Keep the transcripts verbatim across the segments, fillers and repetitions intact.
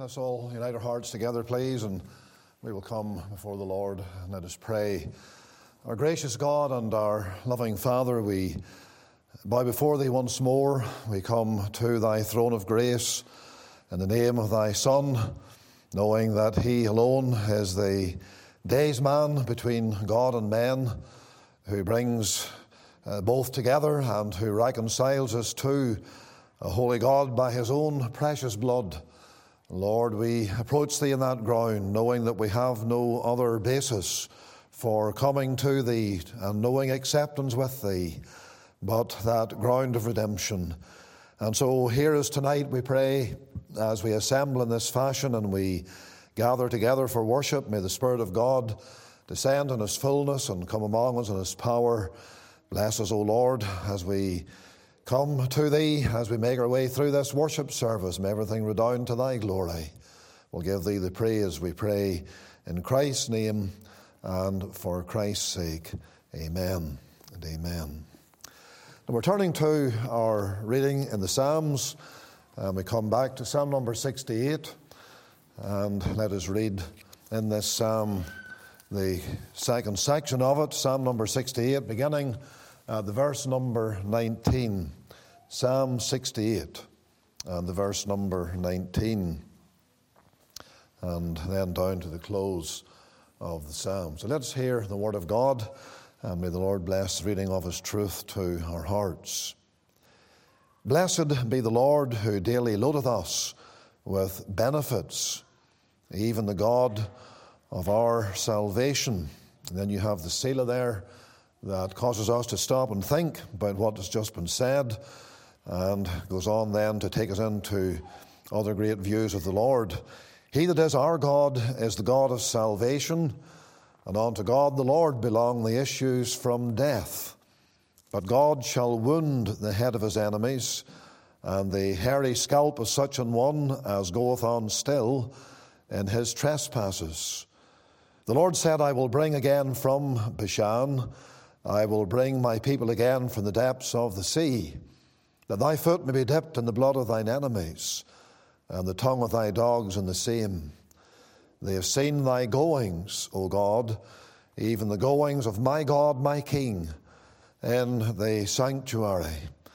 Let us all unite our hearts together, please, and we will come before the Lord and let us pray. Our gracious God and our loving Father, we bow before Thee once more. We come to Thy throne of grace in the name of Thy Son, knowing that He alone is the daysman between God and men, who brings uh, both together and who reconciles us to a holy God by His own precious blood. Lord, we approach Thee in that ground, knowing that we have no other basis for coming to Thee and knowing acceptance with Thee, but that ground of redemption. And so hear us tonight, we pray, as we assemble in this fashion and we gather together for worship. May the Spirit of God descend in His fullness and come among us in His power. Bless us, O Lord, as we come to Thee, as we make our way through this worship service. May everything redound to Thy glory. We'll give Thee the praise, we pray, in Christ's name and for Christ's sake. Amen and amen. And we're turning to our reading in the Psalms, and we come back to Psalm number sixty-eight, and let us read in this psalm the second section of it, Psalm number sixty-eight, beginning at the verse number nineteen. Psalm sixty-eight and the verse number nineteen, and then down to the close of the psalm. So let's hear the word of God, and may the Lord bless the reading of His truth to our hearts. Blessed be the Lord, who daily loadeth us with benefits, even the God of our salvation. And then you have the selah there that causes us to stop and think about what has just been said, and goes on then to take us into other great views of the Lord. He that is our God is the God of salvation, and unto God the Lord belong the issues from death. But God shall wound the head of his enemies, and the hairy scalp of such an one as goeth on still in his trespasses. The Lord said, I will bring again from Bashan, I will bring my people again from the depths of the sea, that thy foot may be dipped in the blood of thine enemies, and the tongue of thy dogs in the same. They have seen thy goings, O God, even the goings of my God, my King, in the sanctuary.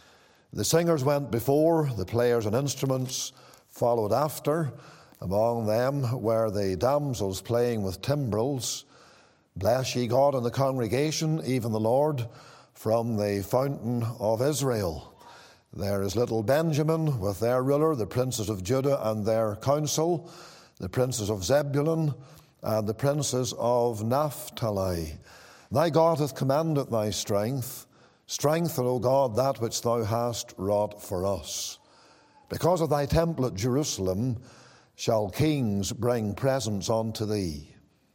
The singers went before, the players and instruments followed after. Among them were the damsels playing with timbrels. Bless ye God in the congregation, even the Lord, from the fountain of Israel. There is little Benjamin with their ruler, the princes of Judah and their council, the princes of Zebulun and the princes of Naphtali. Thy God hath commanded thy strength. Strengthen, O God, that which thou hast wrought for us. Because of thy temple at Jerusalem shall kings bring presents unto thee.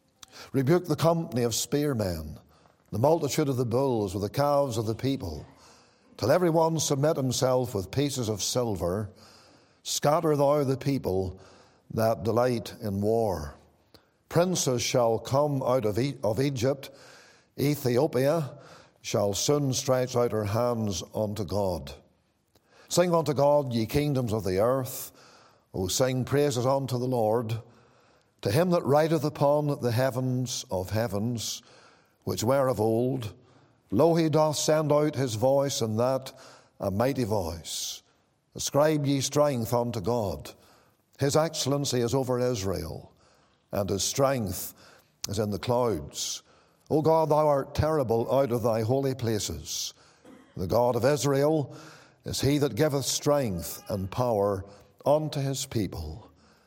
Rebuke the company of spearmen, the multitude of the bulls with the calves of the people, till every one submit himself with pieces of silver. Scatter thou the people that delight in war. Princes shall come out of, e- of Egypt. Ethiopia shall soon stretch out her hands unto God. Sing unto God, ye kingdoms of the earth. O sing praises unto the Lord. To him that rideth upon the heavens of heavens, which were of old. Lo, he doth send out his voice, and that a mighty voice. Ascribe ye strength unto God. His excellency is over Israel, and his strength is in the clouds. O God, thou art terrible out of thy holy places. The God of Israel is he that giveth strength and power unto his people.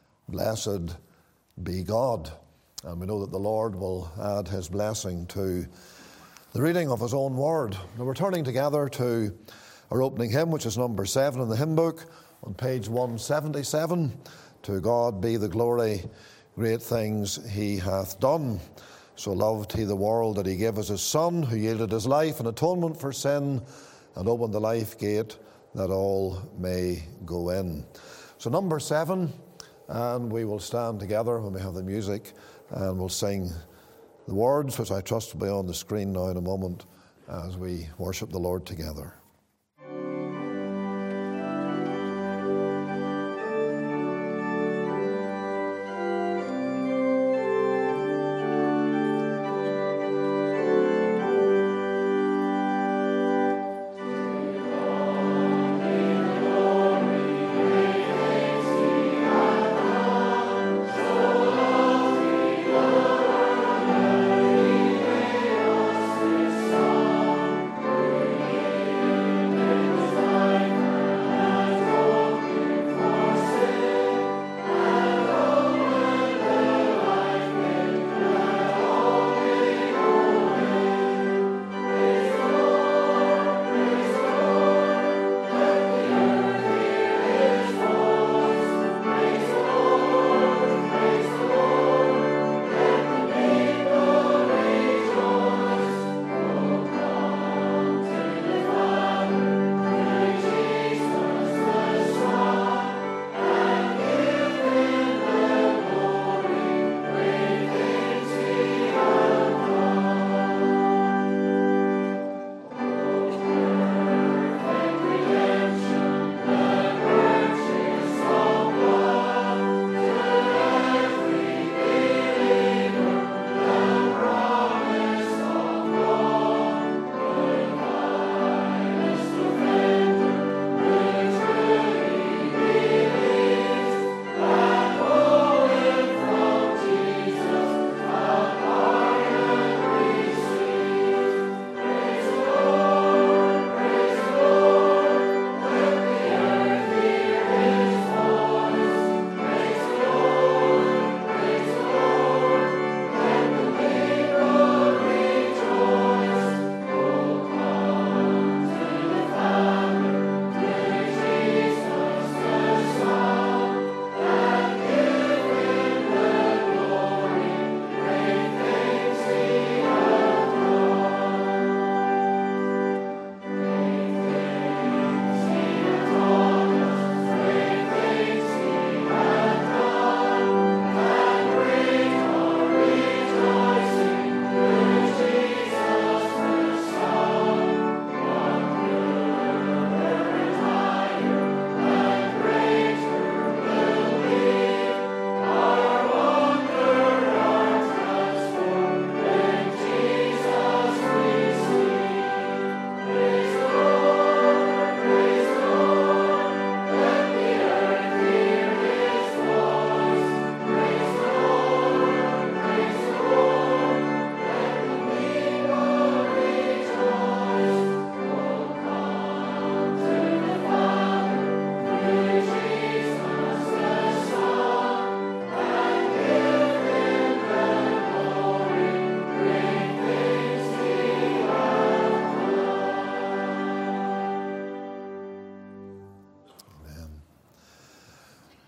Blessed be God. And we know that the Lord will add his blessing to the reading of his own word. Now we're turning together to our opening hymn, which is number seven in the hymn book on page one seventy-seven. To God be the glory, great things he hath done. So loved he the world that he gave us his Son, who yielded his life in atonement for sin and opened the life gate that all may go in. So number seven, and we will stand together when we have the music, and we'll sing the words, which I trust will be on the screen now in a moment as we worship the Lord together.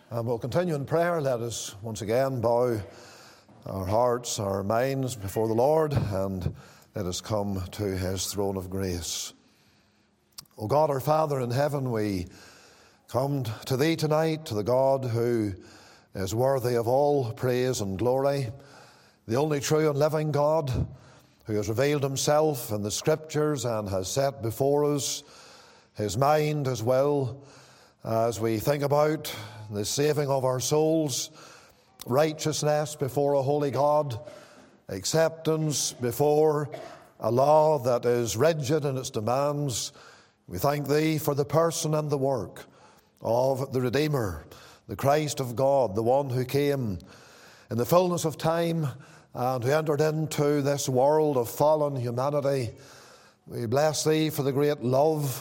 And we'll continue in prayer. Let us once again bow our hearts, our minds before the Lord, and let us come to his throne of grace. O God, our Father in heaven, we come to thee tonight, to the God who is worthy of all praise and glory, the only true and living God, who has revealed himself in the Scriptures and has set before us his mind, his will, as we think about the saving of our souls, righteousness before a holy God, acceptance before a law that is rigid in its demands. We thank thee for the person and the work of the Redeemer, the Christ of God, the one who came in the fullness of time and who entered into this world of fallen humanity. We bless thee for the great love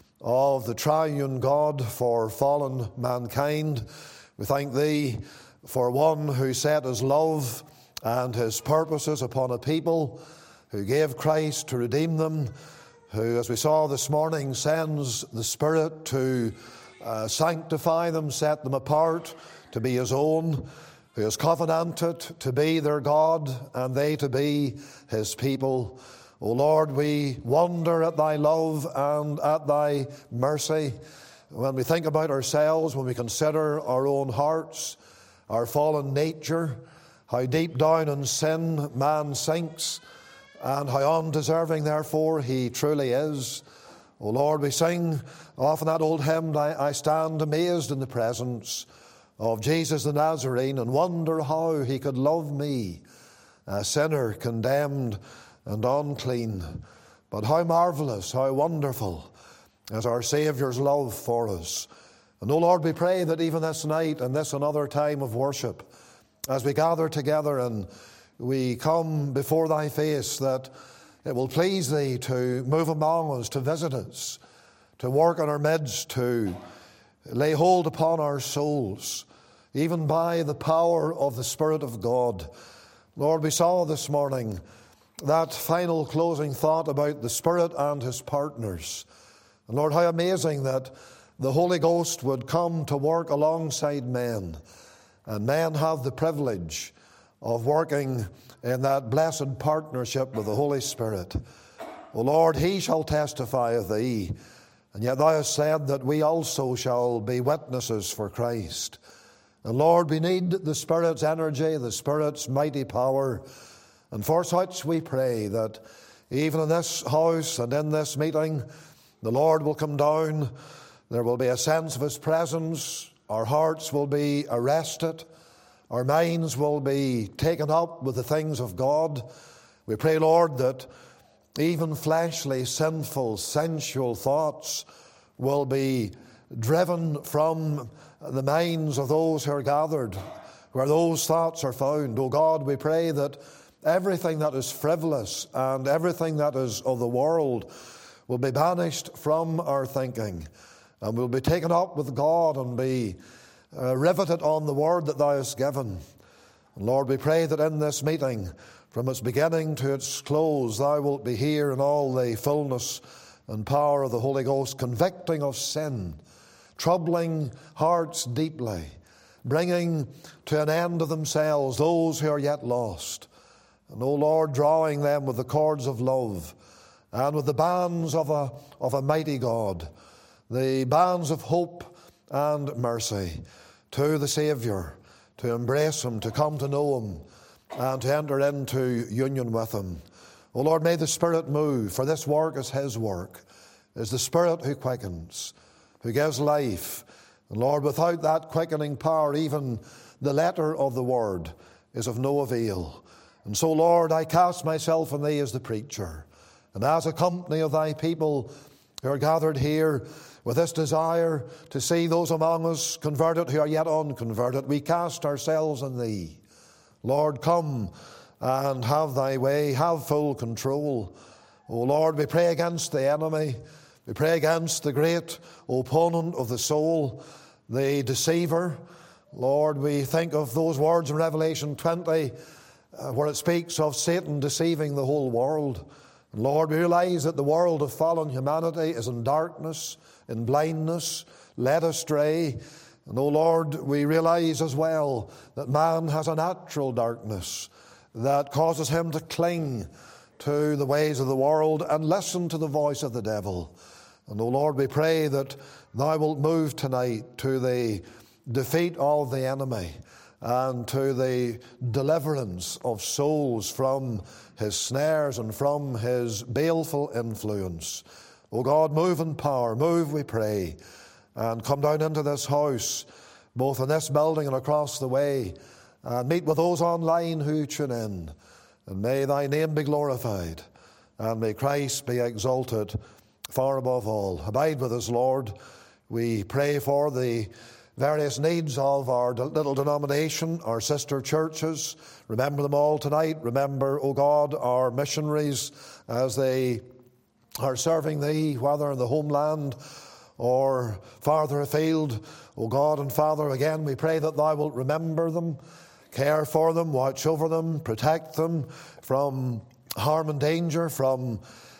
of the triune God for fallen mankind. We thank thee for one who set his love and his purposes upon a people, who gave Christ to redeem them, who, as we saw this morning, sends the Spirit to uh, sanctify them, set them apart to be his own, who has covenanted to be their God and they to be his people. O Lord, we wonder at thy love and at thy mercy. When we think about ourselves, when we consider our own hearts, our fallen nature, how deep down in sin man sinks, and how undeserving, therefore, he truly is. O Lord, we sing often that old hymn, I, I stand amazed in the presence of Jesus the Nazarene and wonder how he could love me, a sinner condemned and unclean. But how marvellous, how wonderful is our Saviour's love for us. And, O Lord, we pray that even this night and this another time of worship, as we gather together and we come before thy face, that it will please thee to move among us, to visit us, to work in our midst, to lay hold upon our souls, even by the power of the Spirit of God. Lord, we saw this morning that final closing thought about the Spirit and his partners. And Lord, how amazing that the Holy Ghost would come to work alongside men, and men have the privilege of working in that blessed partnership with the Holy Spirit. O Lord, he shall testify of thee, and yet thou hast said that we also shall be witnesses for Christ. And Lord, we need the Spirit's energy, the Spirit's mighty power. And for such we pray that even in this house and in this meeting, the Lord will come down. There will be a sense of his presence. Our hearts will be arrested. Our minds will be taken up with the things of God. We pray, Lord, that even fleshly, sinful, sensual thoughts will be driven from the minds of those who are gathered, where those thoughts are found. O God, we pray that everything that is frivolous and everything that is of the world will be banished from our thinking, and will be taken up with God and be uh, riveted on the word that thou hast given. And Lord, we pray that in this meeting, from its beginning to its close, thou wilt be here in all the fullness and power of the Holy Ghost, convicting of sin, troubling hearts deeply, bringing to an end of themselves those who are yet lost. And, O Lord, drawing them with the cords of love and with the bands of a, of a mighty God, the bands of hope and mercy to the Saviour, to embrace him, to come to know him, and to enter into union with him. O Lord, may the Spirit move, for this work is his work. It is the Spirit who quickens, who gives life. And Lord, without that quickening power, even the letter of the word is of no avail. And so, Lord, I cast myself on thee as the preacher, and as a company of thy people who are gathered here with this desire to see those among us converted who are yet unconverted, we cast ourselves on thee. Lord, come and have thy way, have full control. O Lord, we pray against the enemy. We pray against the great opponent of the soul, the deceiver. Lord, we think of those words in Revelation twenty, uh, where it speaks of Satan deceiving the whole world. And Lord, we realize that the world of fallen humanity is in darkness, in blindness, led astray. And, O Lord, we realize as well that man has a natural darkness that causes him to cling to the ways of the world and listen to the voice of the devil. And, O Lord, we pray that thou wilt move tonight to the defeat of the enemy and to the deliverance of souls from his snares and from his baleful influence. O God, move in power, move, we pray, and come down into this house, both in this building and across the way, and meet with those online who tune in. And may thy name be glorified, and may Christ be exalted far above all. Abide with us, Lord. We pray for the various needs of our little denomination, our sister churches. Remember them all tonight. Remember, O God, our missionaries as they are serving thee, whether in the homeland or farther afield. O God and Father, again we pray that thou wilt remember them, care for them, watch over them, protect them from harm and danger, from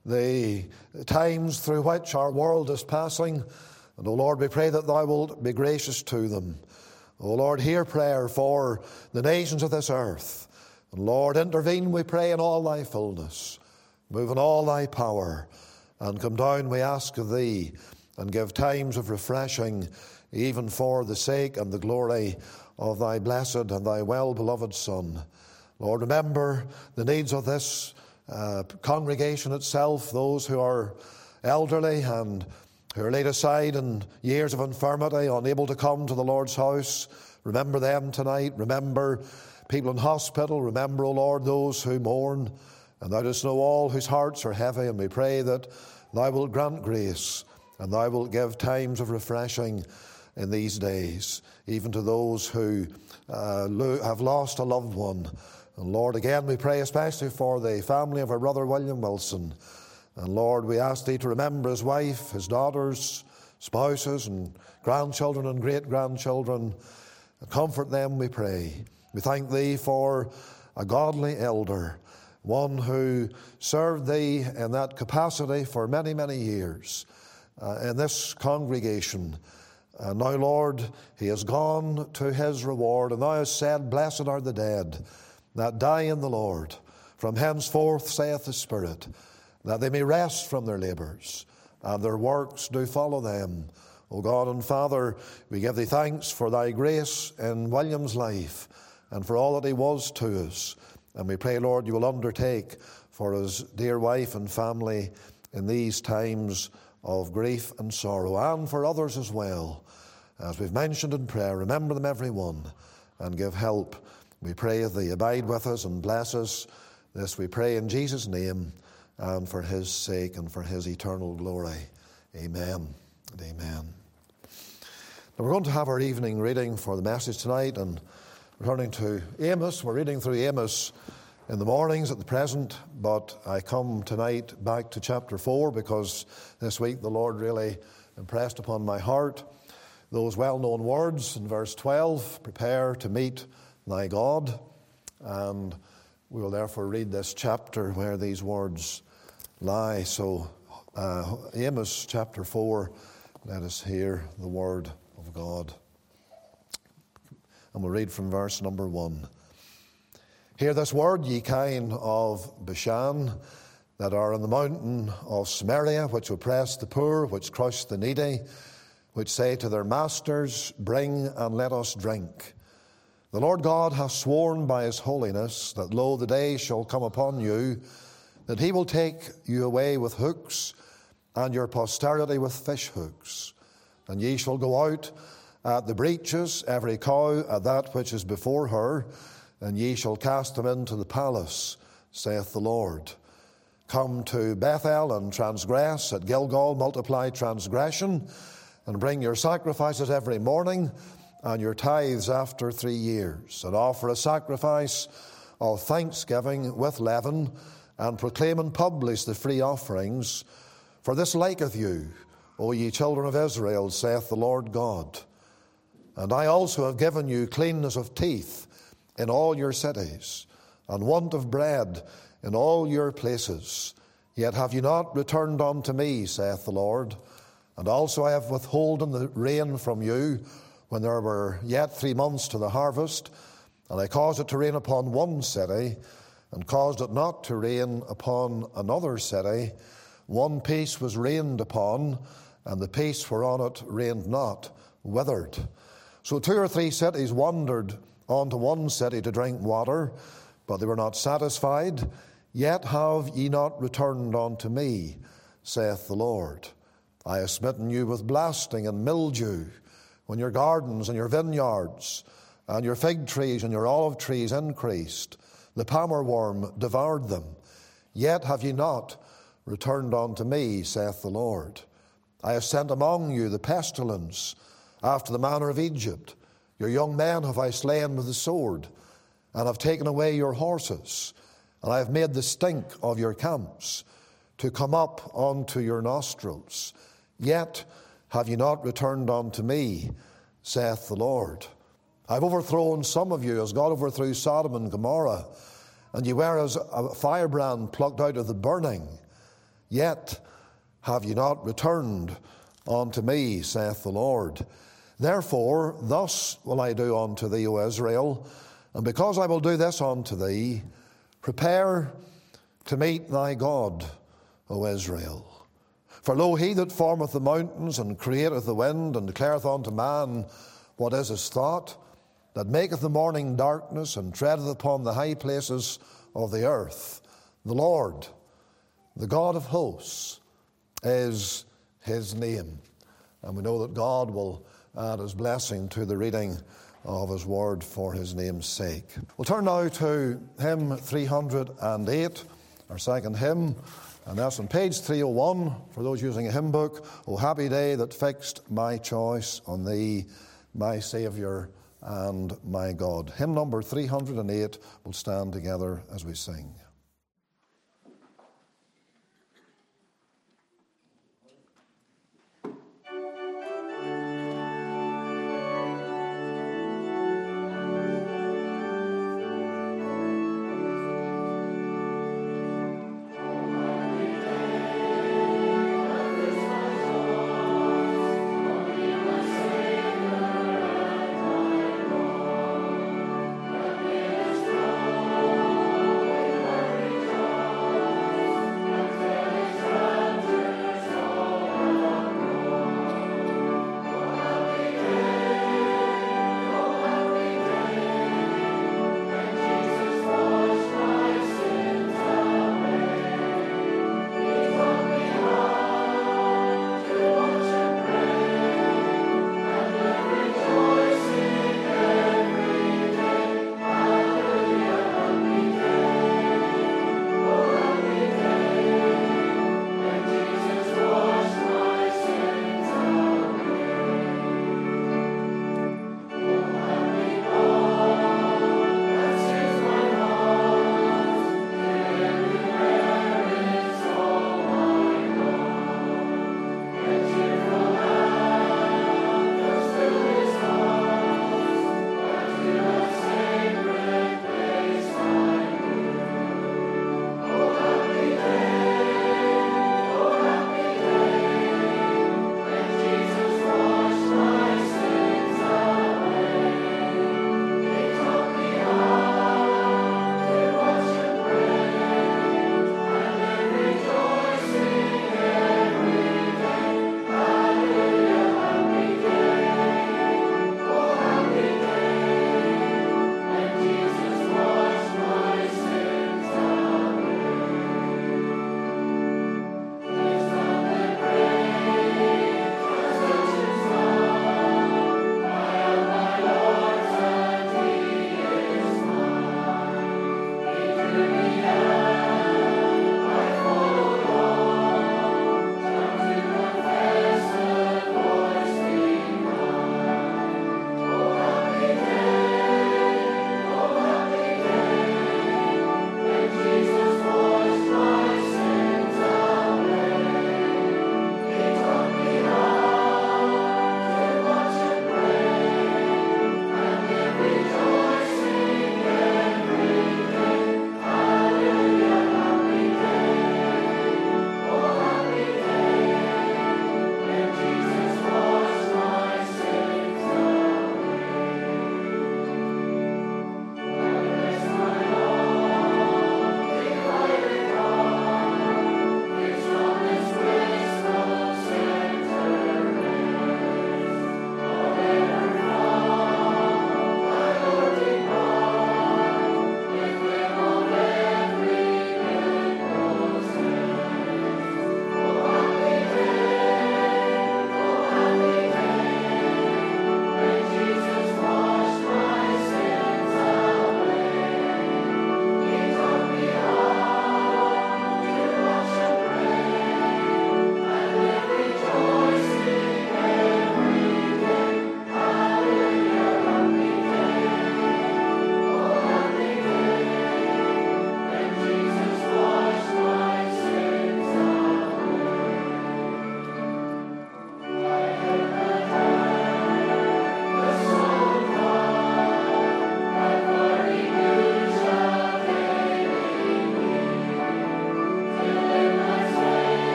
the times through which our world is passing. And, O Lord, we pray that thou wilt be gracious to them. O Lord, hear prayer for the nations of this earth. And, Lord, intervene, we pray, in all thy fullness. Move in all thy power. And come down, we ask of thee, and give times of refreshing, even for the sake and the glory of thy blessed and thy well-beloved Son. Lord, remember the needs of this uh, congregation itself, those who are elderly and who are laid aside in years of infirmity, unable to come to the Lord's house. Remember them tonight. Remember people in hospital. Remember, O Lord, those who mourn. And thou dost know all whose hearts are heavy. And we pray that thou wilt grant grace, and thou wilt give times of refreshing in these days, even to those who uh, lo- have lost a loved one. And Lord, again, we pray especially for the family of our brother William Wilson. And Lord, we ask thee to remember his wife, his daughters, spouses, and grandchildren and great-grandchildren. Comfort them, we pray. We thank thee for a godly elder, one who served thee in that capacity for many, many years uh, in this congregation. And now, Lord, he has gone to his reward, and thou hast said, blessed are the dead that die in the Lord. From henceforth, saith the Spirit, that they may rest from their labours, and their works do follow them. O God and Father, we give thee thanks for thy grace in William's life, and for all that he was to us. And we pray, Lord, you will undertake for his dear wife and family in these times of grief and sorrow, and for others as well. As we've mentioned in prayer, remember them every one, and give help. We pray thee, abide with us and bless us. This we pray in Jesus' name, and for his sake and for his eternal glory. Amen and amen. Now we're going to have our evening reading for the message tonight, and returning to Amos. We're reading through Amos in the mornings at the present, but I come tonight back to chapter four because this week the Lord really impressed upon my heart those well-known words in verse twelve, prepare to meet thy God. And we will therefore read this chapter where these words lie. So uh, Amos chapter four, let us hear the word of God. And we'll read from verse number one. Hear this word, ye kine of Bashan, that are on the mountain of Samaria, which oppress the poor, which crush the needy, which say to their masters, bring and let us drink. The Lord God hath sworn by his holiness that, lo, the day shall come upon you, that he will take you away with hooks, and your posterity with fish hooks. And ye shall go out at the breaches, every cow at that which is before her, and ye shall cast them into the palace, saith the Lord. Come to Bethel and transgress, at Gilgal multiply transgression, and bring your sacrifices every morning, and your tithes after three years, and offer a sacrifice of thanksgiving with leaven, and proclaim in public the free offerings. For this liketh you, O ye children of Israel, saith the Lord God. And I also have given you cleanness of teeth in all your cities, and want of bread in all your places. Yet have you not returned unto me, saith the Lord. And also I have withholden the rain from you when there were yet three months to the harvest, and I caused it to rain upon one city, and caused it not to rain upon another city, one piece was rained upon, and the piece whereon it rained not withered. So two or three cities wandered on to one city to drink water, but they were not satisfied. Yet have ye not returned unto me, saith the Lord. I have smitten you with blasting and mildew, when your gardens and your vineyards and your fig trees and your olive trees increased. The palmer worm devoured them. Yet have ye not returned unto me, saith the Lord. I have sent among you the pestilence, after the manner of Egypt. Your young men have I slain with the sword, and have taken away your horses, and I have made the stink of your camps to come up unto your nostrils. Yet have ye not returned unto me, saith the Lord. I have overthrown some of you, as God overthrew Sodom and Gomorrah, and ye were as a firebrand plucked out of the burning. Yet have ye not returned unto me, saith the Lord. Therefore, thus will I do unto thee, O Israel, and because I will do this unto thee, prepare to meet thy God, O Israel. For lo, he that formeth the mountains, and createth the wind, and declareth unto man what is his thought, that maketh the morning darkness, and treadeth upon the high places of the earth, the Lord, the God of hosts, is his name. And we know that God will add his blessing to the reading of his word for his name's sake. We'll turn now to hymn three hundred eight, our second hymn, and that's on page three oh one for those using a hymn book. O happy day that fixed my choice on thee, my Saviour and my God. Hymn number three hundred eight. We'll stand together as we sing. Thank you.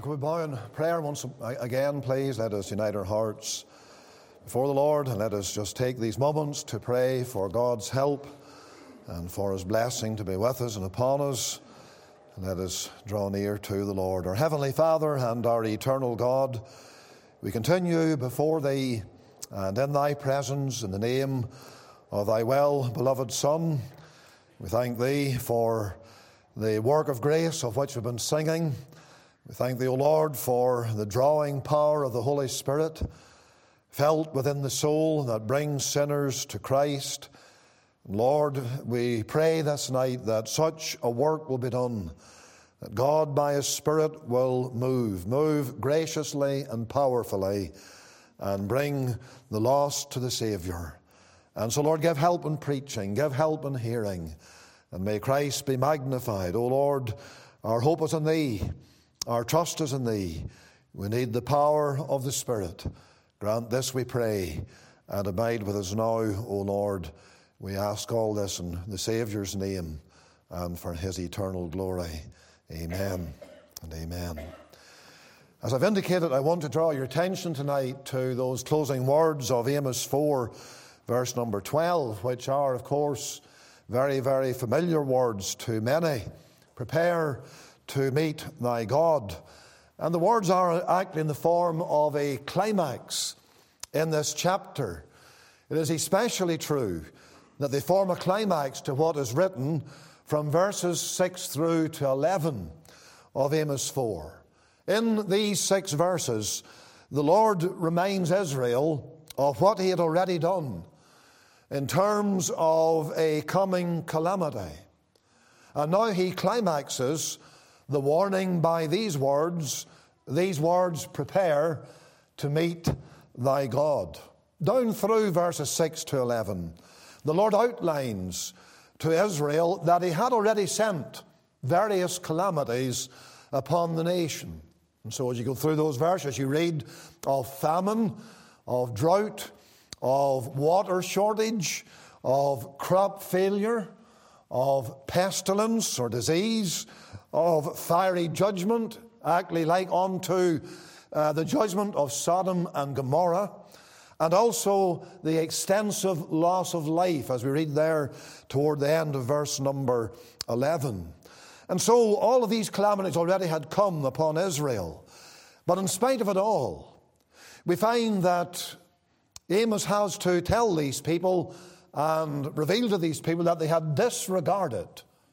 Could we bow in prayer once again, please? Let us unite our hearts before the Lord, and let us just take these moments to pray for God's help and for His blessing to be with us and upon us. And let us draw near to the Lord. Our Heavenly Father and our eternal God, we continue before Thee and in Thy presence in the name of Thy well-beloved Son. We thank Thee for the work of grace of which we've been singing. We thank Thee, O Lord, for the drawing power of the Holy Spirit felt within the soul that brings sinners to Christ. Lord, we pray this night that such a work will be done, that God by His Spirit will move, move graciously and powerfully, and bring the lost to the Saviour. And so, Lord, give help in preaching, give help in hearing, and may Christ be magnified. O Lord, our hope is in Thee, our trust is in Thee. We need the power of the Spirit. Grant this, we pray, and abide with us now, O Lord. We ask all this in the Saviour's name and for His eternal glory. Amen and amen. As I've indicated, I want to draw your attention tonight to those closing words of Amos four, verse number twelve, which are, of course, very, very familiar words to many. Prepare to meet thy God. And the words are actually in the form of a climax in this chapter. It is especially true that they form a climax to what is written from verses six through to eleven of Amos four. In these six verses, the Lord reminds Israel of what He had already done in terms of a coming calamity. And now He climaxes the warning by these words, these words, prepare to meet thy God. Down through verses six to eleven, the Lord outlines to Israel that He had already sent various calamities upon the nation. And so as you go through those verses, you read of famine, of drought, of water shortage, of crop failure, of pestilence or disease, of fiery judgment, actually like unto uh, the judgment of Sodom and Gomorrah, and also the extensive loss of life, as we read there toward the end of verse number eleven. And so all of these calamities already had come upon Israel. But in spite of it all, we find that Amos has to tell these people and reveal to these people that they had disregarded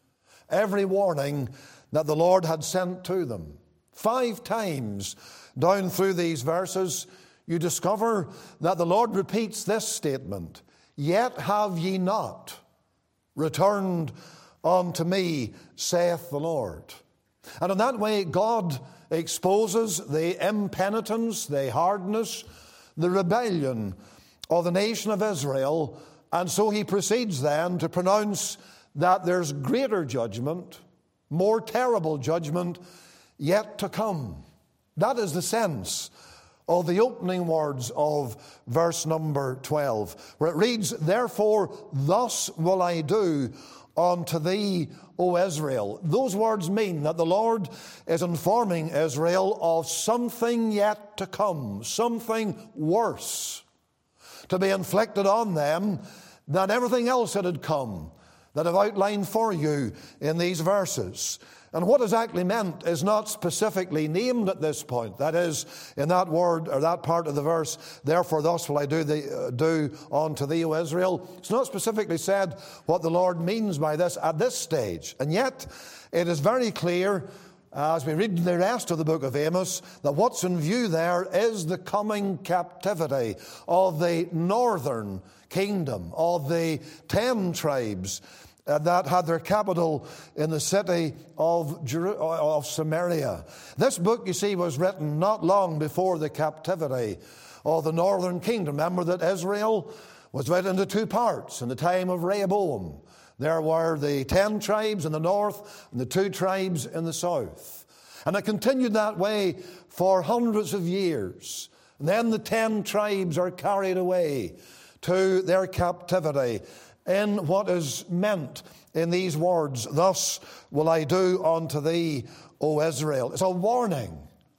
every warning that the Lord had sent to them. Five times down through these verses, you discover that the Lord repeats this statement, "Yet have ye not returned unto me, saith the Lord." And in that way, God exposes the impenitence, the hardness, the rebellion of the nation of Israel. And so He proceeds then to pronounce that there's greater judgment, more terrible judgment yet to come. That is the sense of the opening words of verse number twelve, where it reads, "Therefore thus will I do unto thee, O Israel." Those words mean that the Lord is informing Israel of something yet to come, something worse to be inflicted on them than everything else that had come, that I've outlined for you in these verses. And what is actually meant is not specifically named at this point. That is, in that word, or that part of the verse, "Therefore thus will I do, the, uh, do unto thee, O Israel." It's not specifically said what the Lord means by this at this stage. And yet, it is very clear, as we read the rest of the book of Amos, that what's in view there is the coming captivity of the northern kingdom, of the ten tribes uh, that had their capital in the city of, Jer- of Samaria. This book, you see, was written not long before the captivity of the northern kingdom. Remember that Israel was divided into two parts in the time of Rehoboam. There were the ten tribes in the north and the two tribes in the south. And it continued that way for hundreds of years. And then the ten tribes are carried away to their captivity in what is meant in these words, "Thus will I do unto thee, O Israel." It's a warning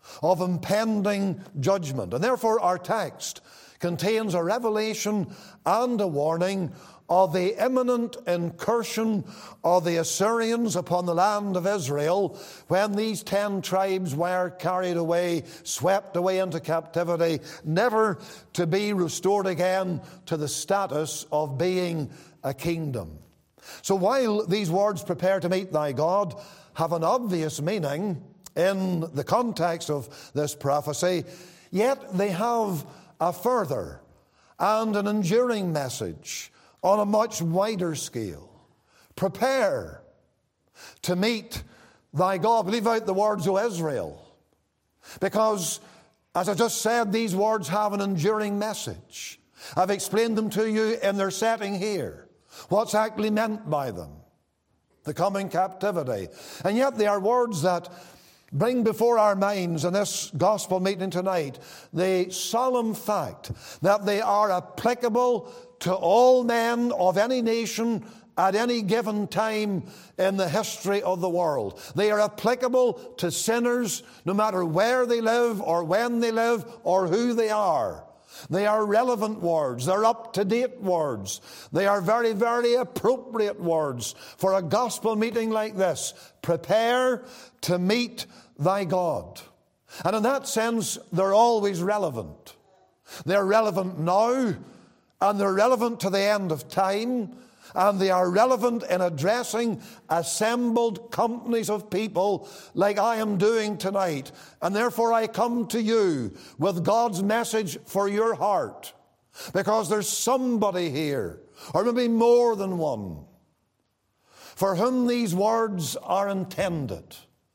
of impending judgment. And therefore our text contains a revelation and a warning of the imminent incursion of the Assyrians upon the land of Israel when these ten tribes were carried away, swept away into captivity, never to be restored again to the status of being a kingdom. So while these words, prepare to meet thy God, have an obvious meaning in the context of this prophecy, yet they have a further and an enduring message on a much wider scale. Prepare to meet thy God. Leave out the words, O Israel, because, as I just said, these words have an enduring message. I've explained them to you in their setting here, what's actually meant by them, the coming captivity. And yet they are words that bring before our minds in this gospel meeting tonight the solemn fact that they are applicable to all men of any nation at any given time in the history of the world. They are applicable to sinners no matter where they live or when they live or who they are. They are relevant words. They're up-to-date words. They are very, very appropriate words for a gospel meeting like this. Prepare to meet thy God. And in that sense, they're always relevant. They're relevant now, and they're relevant to the end of time, and they are relevant in addressing assembled companies of people like I am doing tonight. And therefore I come to you with God's message for your heart, because there's somebody here, or maybe more than one, for whom these words are intended.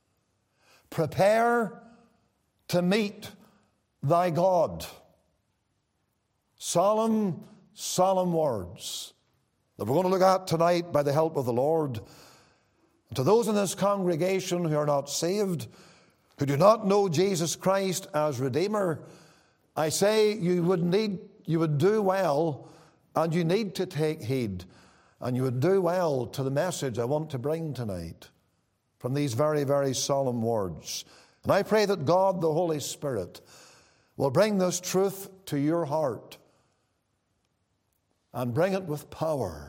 Prepare to meet thy God. Solemn, solemn words that we're going to look at tonight by the help of the Lord. To those in this congregation who are not saved, who do not know Jesus Christ as Redeemer, I say you would need, you would do well, and you need to take heed, and you would do well to the message I want to bring tonight from these very, very solemn words. And I pray that God, the Holy Spirit, will bring this truth to your heart and bring it with power.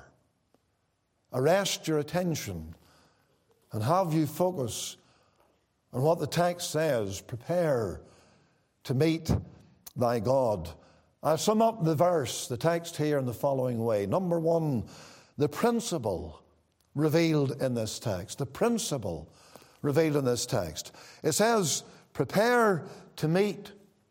Arrest your attention and have you focus on what the text says. Prepare to meet thy God. I sum up the verse, the text here in the following way. Number one, the principle revealed in this text. The principle revealed in this text. It says, prepare to meet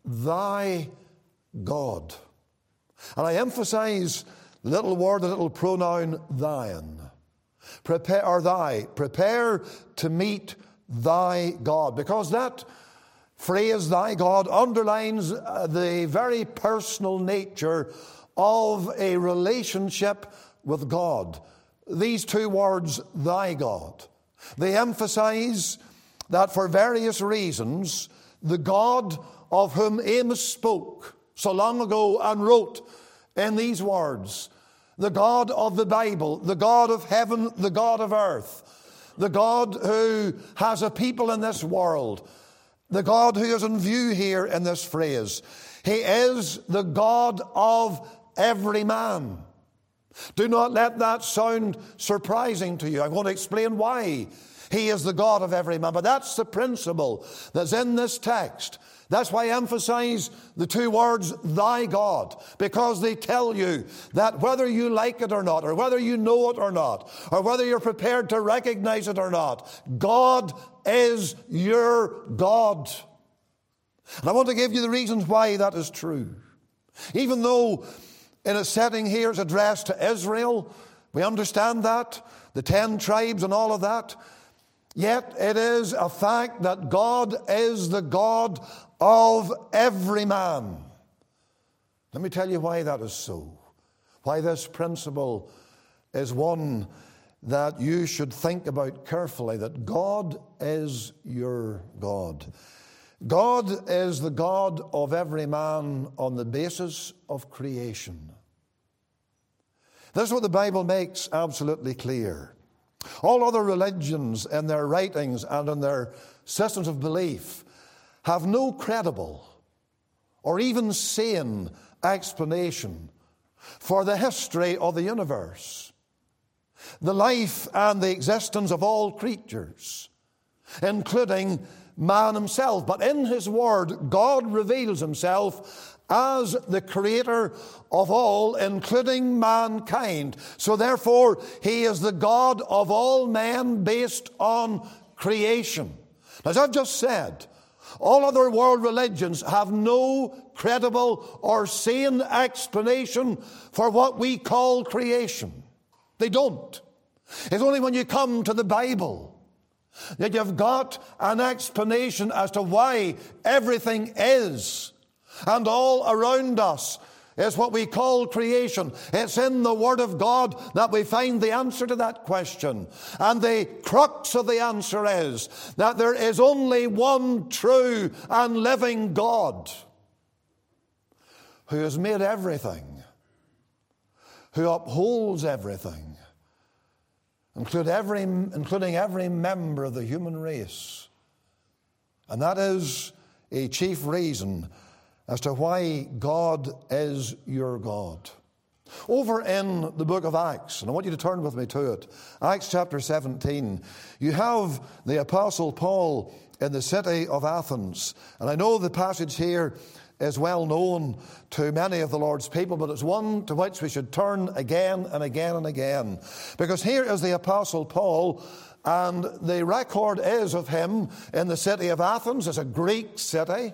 thy God. And I emphasize the little word, the little pronoun, thine. Prepare, or thy. Prepare to meet thy God. Because that phrase, thy God, underlines the very personal nature of a relationship with God. These two words, thy God, they emphasize that for various reasons, the God of whom Amos spoke so long ago and wrote in these words, the God of the Bible, the God of heaven, the God of earth, the God who has a people in this world, the God who is in view here in this phrase, he is the God of every man. Do not let that sound surprising to you. I'm going to explain why he is the God of every man. But that's the principle that's in this text. That's why I emphasize the two words, thy God, because they tell you that whether you like it or not, or whether you know it or not, or whether you're prepared to recognize it or not, God is your God. And I want to give you the reasons why that is true. Even though in a setting here is addressed to Israel, we understand that, the ten tribes and all of that, yet it is a fact that God is the God of every man. Let me tell you why that is so. Why this principle is one that you should think about carefully, that God is your God. God is the God of every man on the basis of creation. This is what the Bible makes absolutely clear. All other religions in their writings and in their systems of belief have no credible or even sane explanation for the history of the universe, the life and the existence of all creatures, including man himself. But in his word, God reveals himself as the creator of all, including mankind. So therefore, he is the God of all men based on creation. As I've just said, all other world religions have no credible or sane explanation for what we call creation. They don't. It's only when you come to the Bible that you've got an explanation as to why everything is. And all around us is what we call creation. It's in the Word of God that we find the answer to that question. And the crux of the answer is that there is only one true and living God who has made everything, who upholds everything, include every, including every member of the human race. And that is a chief reason as to why God is your God. Over in the book of Acts, and I want you to turn with me to it, Acts chapter seventeen, you have the Apostle Paul in the city of Athens. And I know the passage here is well known to many of the Lord's people, but it's one to which we should turn again and again and again. Because here is the Apostle Paul, and the record is of him in the city of Athens. It's a Greek city.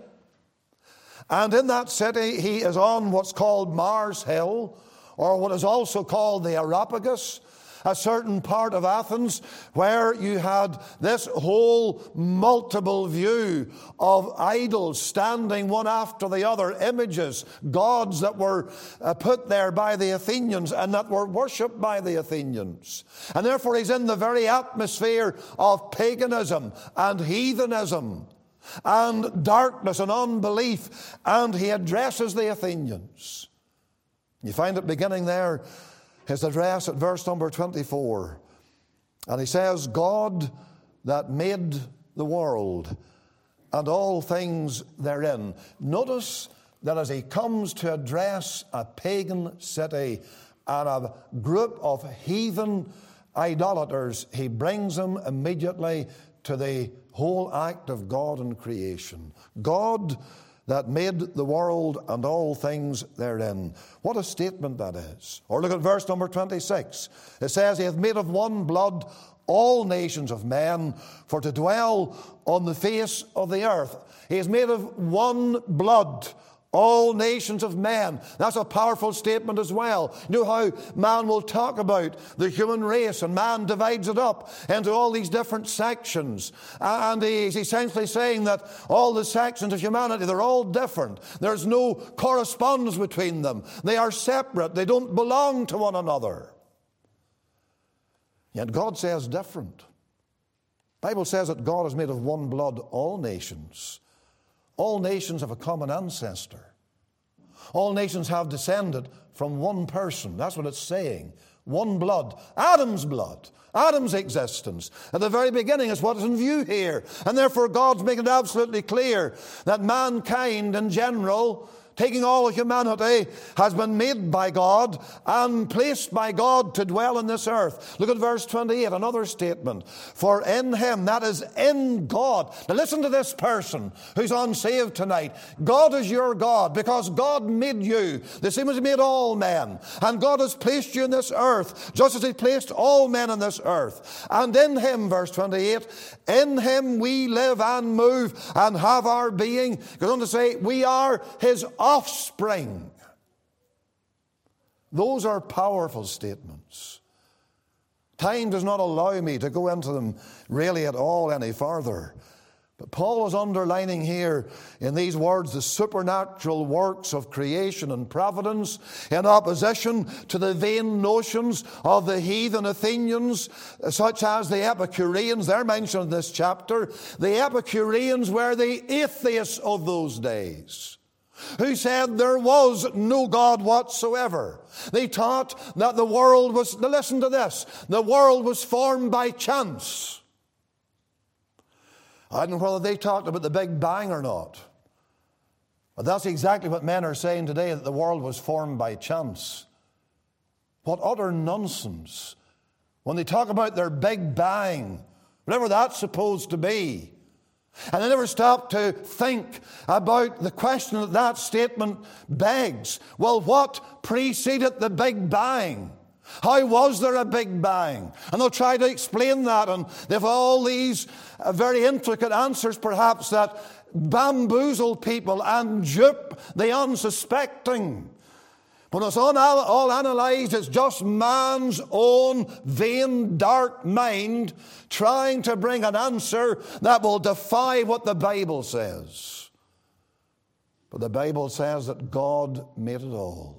And in that city, he is on what's called Mars Hill, or what is also called the Areopagus, a certain part of Athens where you had this whole multiple view of idols standing one after the other, images, gods that were uh, put there by the Athenians and that were worshipped by the Athenians. And therefore he's in the very atmosphere of paganism and heathenism and darkness and unbelief, and he addresses the Athenians. You find it beginning there, his address at verse number twenty-four. And he says, God that made the world and all things therein. Notice that as he comes to address a pagan city and a group of heathen idolaters, he brings them immediately to the whole act of God and creation. God that made the world and all things therein. What a statement that is. Or look at verse number twenty-six. It says, he hath made of one blood all nations of men for to dwell on the face of the earth. He is made of one blood, all nations of men. That's a powerful statement as well. You know how man will talk about the human race, and man divides it up into all these different sections. And he's essentially saying that all the sections of humanity, they're all different. There's no correspondence between them. They are separate. They don't belong to one another. Yet God says different. The Bible says that God is made of one blood, all nations. All nations have a common ancestor. All nations have descended from one person. That's what it's saying. One blood. Adam's blood. Adam's existence. At the very beginning is what is in view here. And therefore God's making it absolutely clear that mankind in general, taking all of humanity, has been made by God and placed by God to dwell in this earth. Look at verse twenty-eight, another statement. For in him, that is in God. Now listen to this person who's unsaved tonight. God is your God because God made you the same as he made all men. And God has placed you in this earth just as he placed all men in this earth. And in him, verse twenty-eight, in him we live and move and have our being. Goes on to say, we are his offspring. Those are powerful statements. Time does not allow me to go into them really at all any further. But Paul is underlining here in these words the supernatural works of creation and providence in opposition to the vain notions of the heathen Athenians, such as the Epicureans. They're mentioned in this chapter. The Epicureans were the atheists of those days, who said there was no God whatsoever. They taught that the world was, now listen to this, the world was formed by chance. I don't know whether they talked about the Big Bang or not. But that's exactly what men are saying today, that the world was formed by chance. What utter nonsense. When they talk about their Big Bang, whatever that's supposed to be. And they never stop to think about the question that that statement begs. Well, what preceded the Big Bang? How was there a Big Bang? And they'll try to explain that, and they've all these uh, very intricate answers perhaps that bamboozle people and dupe the unsuspecting. When it's all, all analysed, it's just man's own vain, dark mind trying to bring an answer that will defy what the Bible says. But the Bible says that God made it all.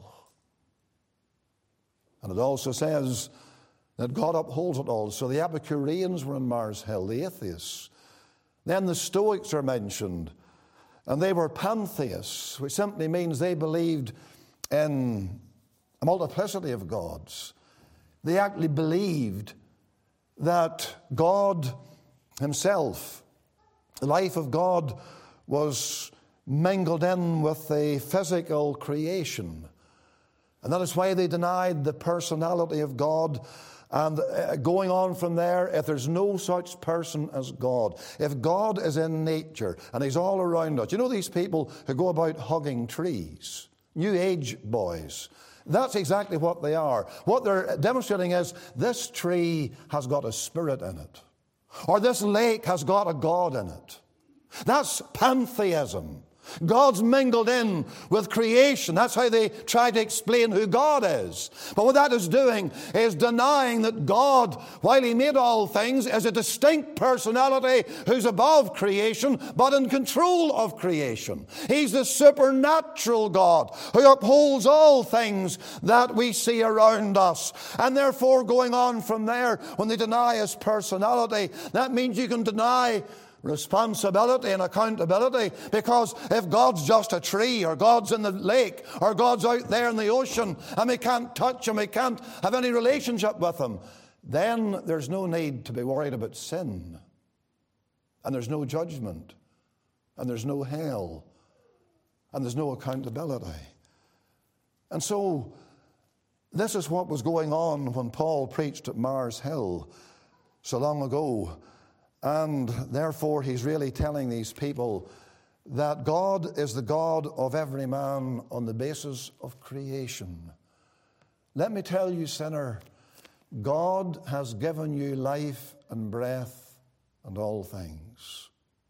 And it also says that God upholds it all. So the Epicureans were in Mars Hill, the atheists. Then the Stoics are mentioned. And they were pantheists, which simply means they believed in a multiplicity of gods. They actually believed that God himself, the life of God, was mingled in with the physical creation. And that is why they denied the personality of God. And going on from there, if there's no such person as God, if God is in nature and he's all around us, you know these people who go about hugging trees, New Age boys, that's exactly what they are. What they're demonstrating is this tree has got a spirit in it, or this lake has got a God in it. That's pantheism. God's mingled in with creation. That's how they try to explain who God is. But what that is doing is denying that God, while he made all things, is a distinct personality who's above creation, but in control of creation. He's the supernatural God who upholds all things that we see around us. And therefore, going on from there, when they deny his personality, that means you can deny responsibility and accountability, because if God's just a tree, or God's in the lake, or God's out there in the ocean, and we can't touch him, we can't have any relationship with him, then there's no need to be worried about sin, and there's no judgment, and there's no hell, and there's no accountability. And so this is what was going on when Paul preached at Mars Hill so long ago. And therefore, he's really telling these people that God is the God of every man on the basis of creation. Let me tell you, sinner, God has given you life and breath and all things.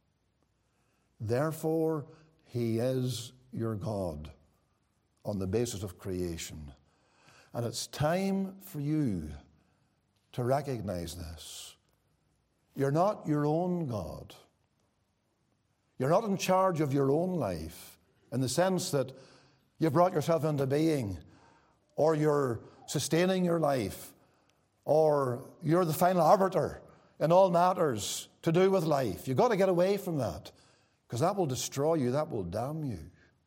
Therefore, he is your God on the basis of creation. And it's time for you to recognize this. You're not your own God. You're not in charge of your own life in the sense that you've brought yourself into being, or you're sustaining your life, or you're the final arbiter in all matters to do with life. You've got to get away from that, because that will destroy you, that will damn you.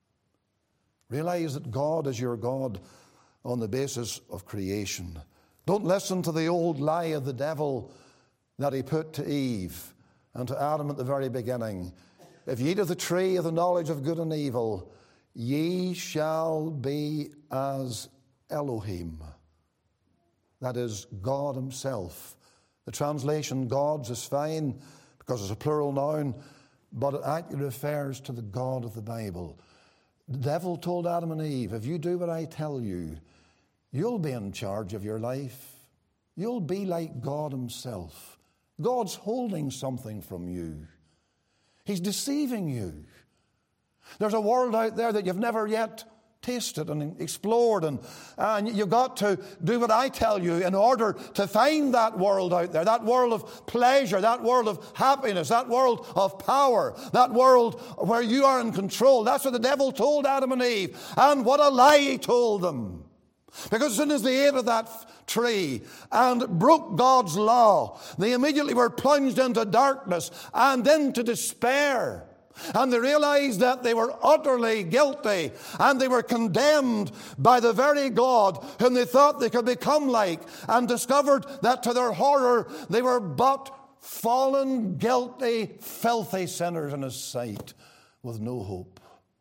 Realize that God is your God on the basis of creation. Don't listen to the old lie of the devil that he put to Eve and to Adam at the very beginning. If ye eat of the tree of the knowledge of good and evil, ye shall be as Elohim. That is God himself. The translation gods is fine because it's a plural noun, but it actually refers to the God of the Bible. The devil told Adam and Eve, if you do what I tell you, you'll be in charge of your life. You'll be like God himself. God's holding something from you. He's deceiving you. There's a world out there that you've never yet tasted and explored, and, and you've got to do what I tell you in order to find that world out there, that world of pleasure, that world of happiness, that world of power, that world where you are in control. That's what the devil told Adam and Eve, and what a lie he told them. Because as soon as they ate of that tree and broke God's law, they immediately were plunged into darkness and into despair. And they realized that they were utterly guilty, and they were condemned by the very God whom they thought they could become like, and discovered that to their horror they were but fallen, guilty, filthy sinners in his sight with no hope.